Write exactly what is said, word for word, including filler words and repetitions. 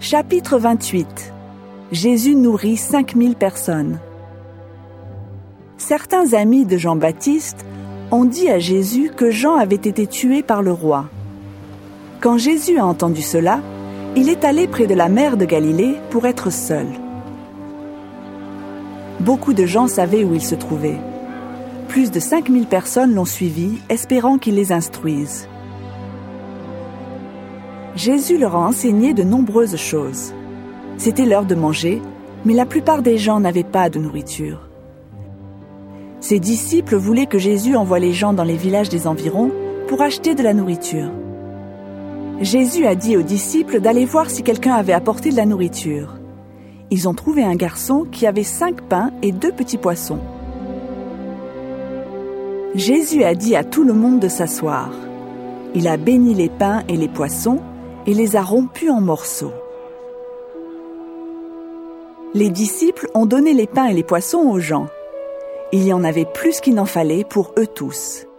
Chapitre vingt-huit. Jésus nourrit cinq mille personnes. Certains amis de Jean-Baptiste ont dit à Jésus que Jean avait été tué par le roi. Quand Jésus a entendu cela, il est allé près de la mer de Galilée pour être seul. Beaucoup de gens savaient où il se trouvait. Plus de cinq mille personnes l'ont suivi, espérant qu'il les instruise. Jésus leur a enseigné de nombreuses choses. C'était l'heure de manger, mais la plupart des gens n'avaient pas de nourriture. Ses disciples voulaient que Jésus envoie les gens dans les villages des environs pour acheter de la nourriture. Jésus a dit aux disciples d'aller voir si quelqu'un avait apporté de la nourriture. Ils ont trouvé un garçon qui avait cinq pains et deux petits poissons. Jésus a dit à tout le monde de s'asseoir. Il a béni les pains et les poissons et les a rompus en morceaux. Les disciples ont donné les pains et les poissons aux gens. Il y en avait plus qu'il n'en fallait pour eux tous.